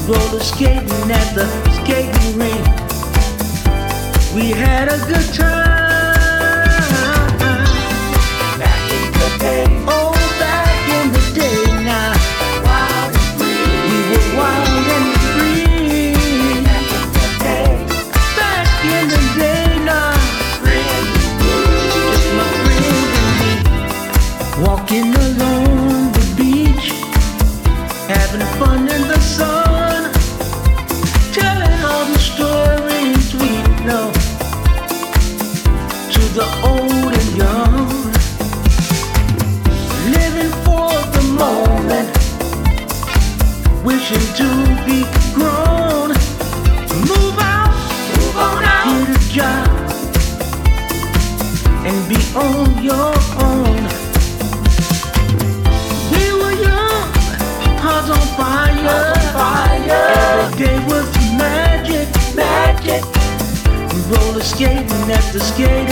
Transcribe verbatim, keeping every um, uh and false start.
roller skating at the skating rink. We had a good time. Back in the day. Oh, back in the day now. Wild and free. We were wild and free. Back in the day. Back in the day now. Friends and blue. Just my friend and me. Walking along the beach, having fun in the sun, telling all the stories we know to the old and young, living for the moment, wishing to be grown. Move out, Move on out. get a job, and be on your own. We were young, hearts on fire. Fire. Every day was magic, Magic. roller skating at the skate